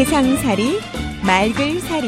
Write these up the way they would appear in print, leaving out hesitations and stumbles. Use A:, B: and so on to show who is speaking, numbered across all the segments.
A: 세상살이 말글살이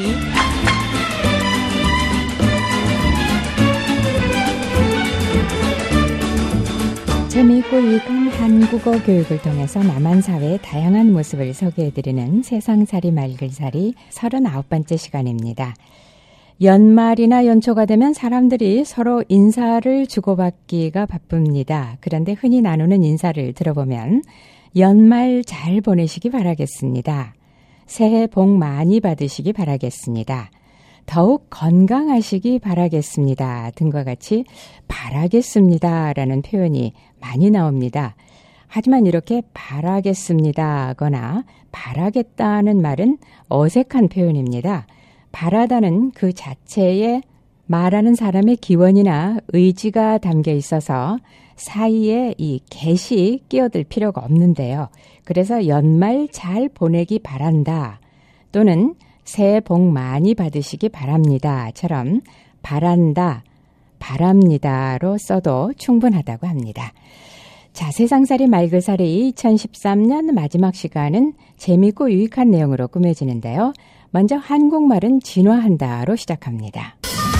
B: 재미있고 유익한 한국어 교육을 통해서 남한 사회의 다양한 모습을 소개해드리는 세상살이 말글살이 39번째 시간입니다. 연말이나 연초가 되면 사람들이 서로 인사를 주고받기가 바쁩니다. 그런데 흔히 나누는 인사를 들어보면 연말 잘 보내시기 바라겠습니다. 새해 복 많이 받으시기 바라겠습니다. 더욱 건강하시기 바라겠습니다. 등과 같이 바라겠습니다라는 표현이 많이 나옵니다. 하지만 이렇게 바라겠습니다거나 바라겠다는 말은 어색한 표현입니다. 바라다는 그 자체에 말하는 사람의 기원이나 의지가 담겨 있어서 사이에 이 get이 끼어들 필요가 없는데요. 그래서 연말 잘 보내기 바란다 또는 새해 복 많이 받으시기 바랍니다처럼 바란다, 바랍니다로 써도 충분하다고 합니다. 자, 세상살이 말글살이 2013년 마지막 시간은 재미있고 유익한 내용으로 꾸며지는데요. 먼저 한국말은 진화한다로 시작합니다.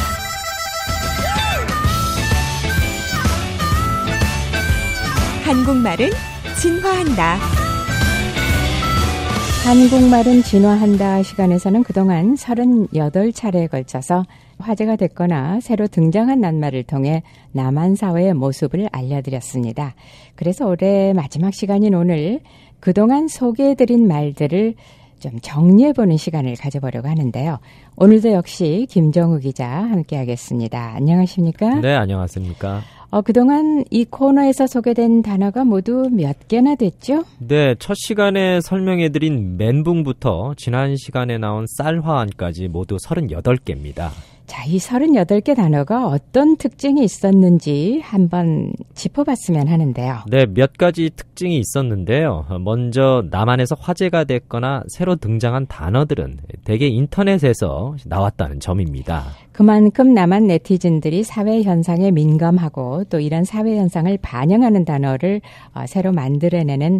A: 한국말은 진화한다.
B: 한국말은 진화한다 시간에서는 그동안 38차례에 걸쳐서 화제가 됐거나 새로 등장한 낱말을 통해 남한 사회의 모습을 알려드렸습니다. 그래서 올해 마지막 시간인 오늘 그동안 소개해드린 말들을 좀 정리해보는 시간을 가져보려고 하는데요. 오늘도 역시 김정우 기자 함께하겠습니다. 안녕하십니까?
C: 네, 안녕하십니까?
B: 그동안 이 코너에서 소개된 단어가 모두 몇 개나 됐죠?
C: 네, 첫 시간에 설명해드린 멘붕부터 지난 시간에 나온 쌀화안까지 모두 38개입니다.
B: 자, 이 38개 단어가 어떤 특징이 있었는지 한번 짚어봤으면 하는데요.
C: 네, 몇 가지 특징이 있었는데요. 먼저 남한에서 화제가 됐거나 새로 등장한 단어들은 대개 인터넷에서 나왔다는 점입니다.
B: 그만큼 남한 네티즌들이 사회 현상에 민감하고 또 이런 사회 현상을 반영하는 단어를 새로 만들어내는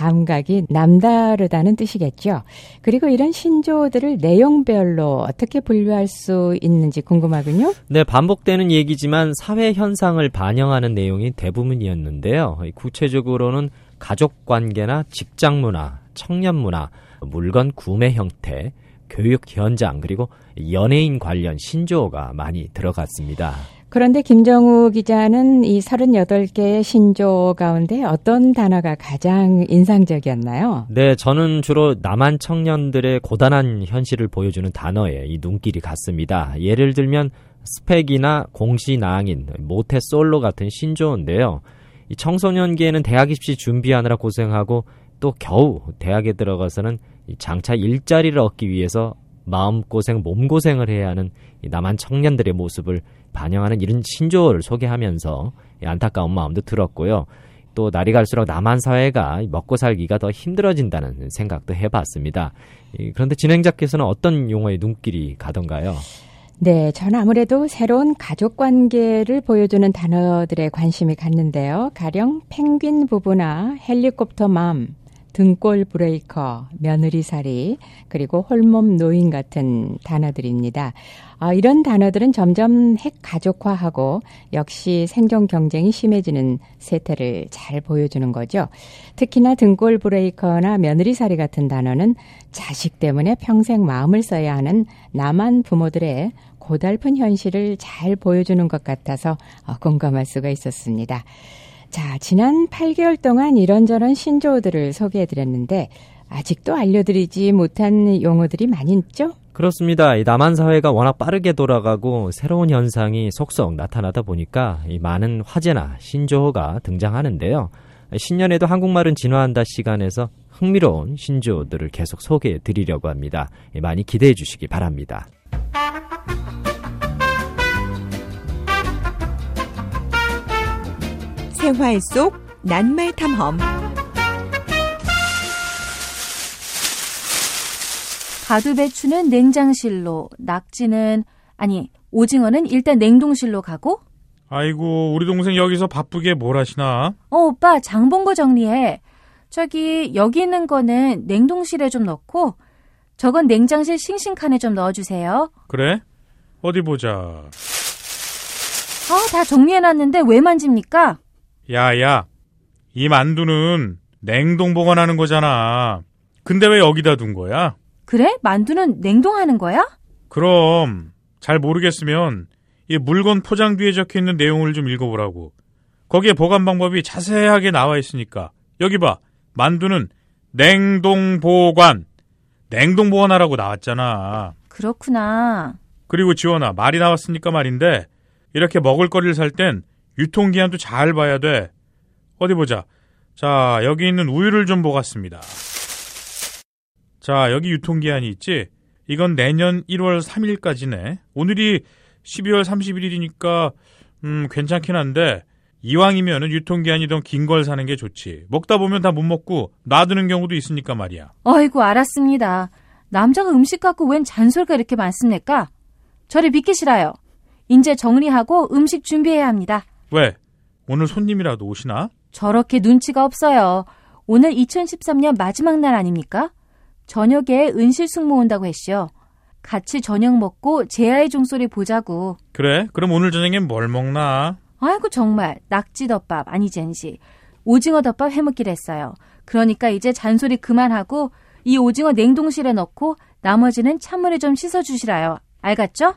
B: 감각이 남다르다는 뜻이겠죠. 그리고 이런 신조어들을 내용별로 어떻게 분류할 수 있는지 궁금하군요.
C: 네, 반복되는 얘기지만 사회 현상을 반영하는 내용이 대부분이었는데요. 구체적으로는 가족 관계나 직장 문화, 청년 문화, 물건 구매 형태, 교육 현장 그리고 연예인 관련 신조어가 많이 들어갔습니다.
B: 그런데 김정우 기자는 이 38개의 신조어 가운데 어떤 단어가 가장 인상적이었나요?
C: 네, 저는 주로 남한 청년들의 고단한 현실을 보여주는 단어에 이 눈길이 갔습니다. 예를 들면 스펙이나 공시낭인, 모태솔로 같은 신조어인데요. 이 청소년기에는 대학 입시 준비하느라 고생하고 또 겨우 대학에 들어가서는 장차 일자리를 얻기 위해서 마음고생, 몸고생을 해야 하는 이 남한 청년들의 모습을 반영하는 이런 신조어를 소개하면서 안타까운 마음도 들었고요. 또 날이 갈수록 남한 사회가 먹고 살기가 더 힘들어진다는 생각도 해봤습니다. 그런데 진행자께서는 어떤 용어에 눈길이 가던가요?
B: 네, 저는 아무래도 새로운 가족관계를 보여주는 단어들에 관심이 갔는데요. 가령 펭귄 부부나 헬리콥터 맘, 등골 브레이커, 며느리살이, 그리고 홀몸 노인 같은 단어들입니다. 이런 단어들은 점점 핵가족화하고 역시 생존 경쟁이 심해지는 세태를 잘 보여주는 거죠. 특히나 등골 브레이커나 며느리살이 같은 단어는 자식 때문에 평생 마음을 써야 하는 남한 부모들의 고달픈 현실을 잘 보여주는 것 같아서 공감할 수가 있었습니다. 자, 지난 8개월 동안 이런저런 신조어들을 소개해드렸는데 아직도 알려드리지 못한 용어들이 많이 있죠?
C: 그렇습니다. 이 남한 사회가 워낙 빠르게 돌아가고 새로운 현상이 속속 나타나다 보니까 이 많은 화제나 신조어가 등장하는데요. 신년에도 한국말은 진화한다 시간에서 흥미로운 신조어들을 계속 소개해드리려고 합니다. 많이 기대해 주시기 바랍니다.
A: 생활 속 낱말 탐험.
D: 가두배추는 냉장실로, 오징어는 일단 냉동실로 가고.
E: 아이고, 우리 동생 여기서 바쁘게 뭘 하시나?
D: 오빠 장 본 거 정리해. 저기 여기 있는 거는 냉동실에 좀 넣고 저건 냉장실 싱싱칸에 좀 넣어주세요.
E: 그래? 어디 보자.
D: 다 정리해놨는데 왜 만집니까?
E: 야야, 이 만두는 냉동 보관하는 거잖아. 근데 왜 여기다 둔 거야?
D: 그래? 만두는 냉동하는 거야?
E: 그럼 잘 모르겠으면 이 물건 포장 뒤에 적혀있는 내용을 좀 읽어보라고. 거기에 보관 방법이 자세하게 나와 있으니까. 여기 봐. 만두는 냉동 보관하라고 나왔잖아.
D: 그렇구나.
E: 그리고 지원아, 말이 나왔으니까 말인데 이렇게 먹을거리를 살 땐 유통기한도 잘 봐야 돼. 어디 보자. 자, 여기 있는 우유를 좀 보겠습니다. 자, 여기 유통기한이 있지? 이건 내년 1월 3일까지네. 오늘이 12월 31일이니까 괜찮긴 한데 이왕이면 유통기한이 더 긴 걸 사는 게 좋지. 먹다 보면 다 못 먹고 놔두는 경우도 있으니까 말이야.
D: 어이구, 알았습니다. 남자가 음식 갖고 웬 잔소리가 이렇게 많습니까? 저를 믿기 싫어요. 이제 정리하고 음식 준비해야 합니다.
E: 왜? 오늘 손님이라도 오시나?
D: 저렇게 눈치가 없어요. 오늘 2013년 마지막 날 아닙니까? 저녁에 은실 숙모 온다고 했죠. 같이 저녁 먹고 제아의 종소리 보자고.
E: 그래? 그럼 오늘 저녁엔 뭘 먹나?
D: 아이고 정말 낙지덮밥 아니젠시 오징어 덮밥 해먹기로 했어요. 그러니까 이제 잔소리 그만하고 이 오징어 냉동실에 넣고 나머지는 찬물에 좀 씻어주시라요. 알겠죠?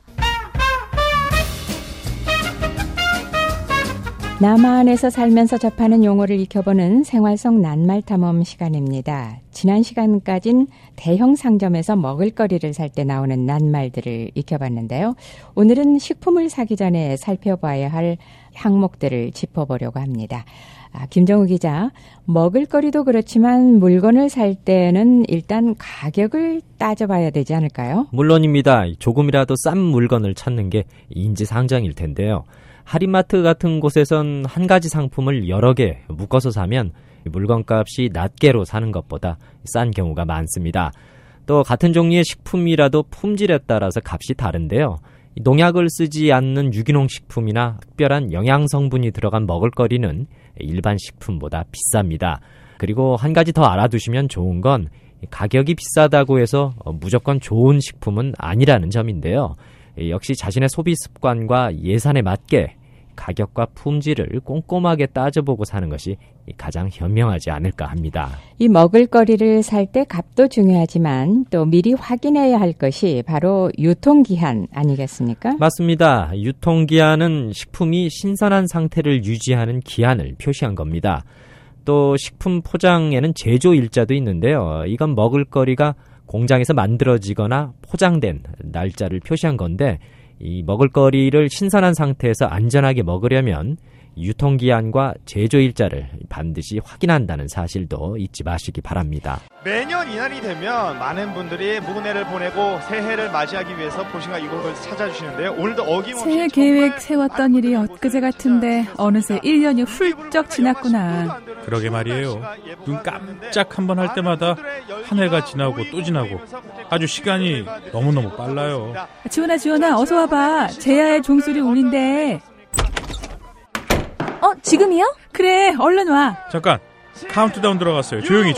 B: 남한에서 살면서 접하는 용어를 익혀보는 생활 속 낱말 탐험 시간입니다. 지난 시간까진 대형 상점에서 먹을거리를 살 때 나오는 낱말들을 익혀봤는데요. 오늘은 식품을 사기 전에 살펴봐야 할 항목들을 짚어보려고 합니다. 김정우 기자, 먹을거리도 그렇지만 물건을 살 때는 일단 가격을 따져봐야 되지 않을까요?
C: 물론입니다. 조금이라도 싼 물건을 찾는 게 인지상정일 텐데요. 할인마트 같은 곳에선 한 가지 상품을 여러 개 묶어서 사면 물건값이 낱개로 사는 것보다 싼 경우가 많습니다. 또 같은 종류의 식품이라도 품질에 따라서 값이 다른데요. 농약을 쓰지 않는 유기농 식품이나 특별한 영양성분이 들어간 먹을거리는 일반 식품보다 비쌉니다. 그리고 한 가지 더 알아두시면 좋은 건 가격이 비싸다고 해서 무조건 좋은 식품은 아니라는 점인데요. 역시 자신의 소비 습관과 예산에 맞게 가격과 품질을 꼼꼼하게 따져보고 사는 것이 가장 현명하지 않을까 합니다.
B: 이 먹을거리를 살 때 값도 중요하지만 또 미리 확인해야 할 것이 바로 유통기한 아니겠습니까?
C: 맞습니다. 유통기한은 식품이 신선한 상태를 유지하는 기한을 표시한 겁니다. 또 식품 포장에는 제조일자도 있는데요. 이건 먹을거리가 공장에서 만들어지거나 포장된 날짜를 표시한 건데 이 먹을거리를 신선한 상태에서 안전하게 먹으려면 유통기한과 제조일자를 반드시 확인한다는 사실도 잊지 마시기 바랍니다.
F: 매년 이날이 되면 많은 분들이 무근해를 보내고 새해를 맞이하기 위해서 보신가 이곳을 찾아주시는데요. 오늘도 어김없이
G: 새해 계획 세웠던 일이 엊그제 같은데 어느새 1년이 훌쩍 지났구나.
E: 그러게 말이에요. 눈 깜짝 한번 할 때마다 한 해가 지나고 또 지나고 아주 시간이 너무너무 빨라요.
G: 지원아 어서 와봐. 제아의 종소리 울린대.
D: 지금이요?
G: 그래 얼른 와.
E: 잠깐 카운트다운 들어갔어요. 조용히 5,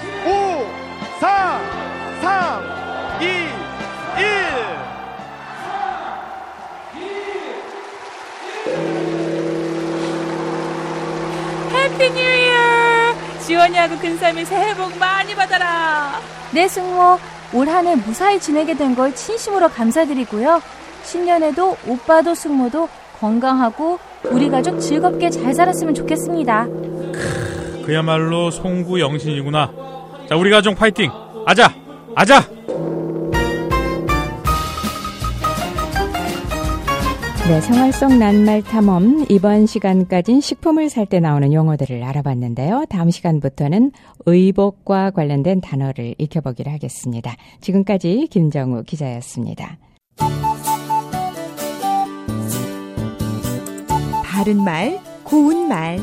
F: 4, 3, 2, 1
G: 해피 뉴 이어. 지원이하고 근삼이 새해 복 많이 받아라.
D: 네 숙모, 올 한 해 무사히 지내게 된 걸 진심으로 감사드리고요. 신년에도 오빠도 숙모도 건강하고 우리 가족 즐겁게 잘 살았으면 좋겠습니다.
E: 그야말로 송구 영신이구나. 자, 우리 가족 파이팅. 아자.
B: 네, 생활 속 낱말 탐험 이번 시간까진 식품을 살 때 나오는 용어들을 알아봤는데요. 다음 시간부터는 의복과 관련된 단어를 익혀보기로 하겠습니다. 지금까지 김정우 기자였습니다.
A: 바른 말, 고운 말.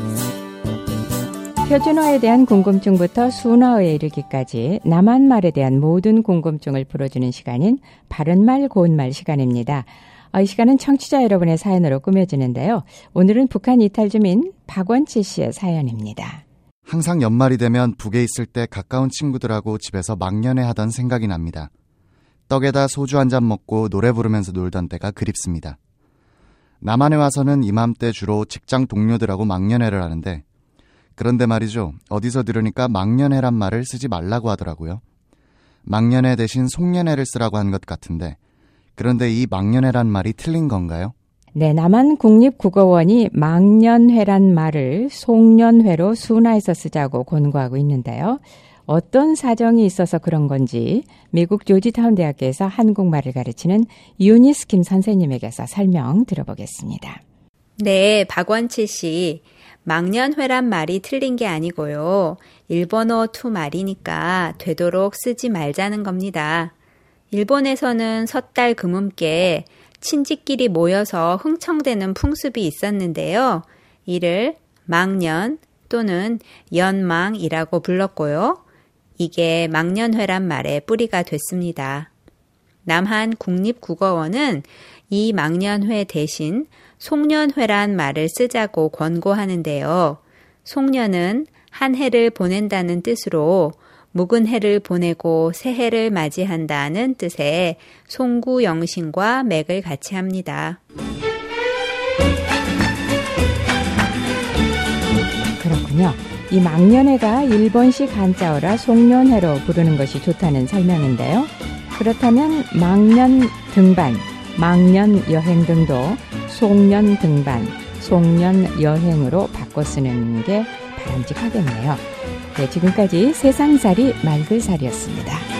B: 표준어에 대한 궁금증부터 순어에 이르기까지 남한말에 대한 모든 궁금증을 풀어주는 시간인 바른말 고운말 시간입니다. 이 시간은 청취자 여러분의 사연으로 꾸며지는데요. 오늘은 북한 이탈 주민 박원치 씨의 사연입니다.
H: 항상 연말이 되면 북에 있을 때 가까운 친구들하고 집에서 막년회 하던 생각이 납니다. 떡에다 소주 한 잔 먹고 노래 부르면서 놀던 때가 그립습니다. 남한에 와서는 이맘때 주로 직장 동료들하고 망년회를 하는데, 그런데 말이죠. 어디서 들으니까 망년회란 말을 쓰지 말라고 하더라고요. 망년회 대신 송년회를 쓰라고 한 것 같은데, 그런데 이 망년회란 말이 틀린 건가요?
B: 네, 남한 국립국어원이 망년회란 말을 송년회로 순화해서 쓰자고 권고하고 있는데요. 어떤 사정이 있어서 그런 건지 미국 조지타운 대학교에서 한국말을 가르치는 유니스 김 선생님에게서 설명 들어보겠습니다.
I: 네, 박원치 씨. 망년회란 말이 틀린 게 아니고요. 일본어 투 말이니까 되도록 쓰지 말자는 겁니다. 일본에서는 섣달 금음께 친지끼리 모여서 흥청대는 풍습이 있었는데요. 이를 망년 또는 연망이라고 불렀고요. 이게 망년회란 말의 뿌리가 됐습니다. 남한 국립국어원은 이 망년회 대신 송년회란 말을 쓰자고 권고하는데요. 송년은 한 해를 보낸다는 뜻으로 묵은 해를 보내고 새 해를 맞이한다는 뜻의 송구영신과 맥을 같이 합니다.
B: 그렇군요. 이 망년회가 일본식 한자어라 송년회로 부르는 것이 좋다는 설명인데요. 그렇다면 망년 등반, 망년 여행 등도 송년 등반, 송년 여행으로 바꿔 쓰는 게 바람직하겠네요. 네, 지금까지 세상살이 말글살이었습니다.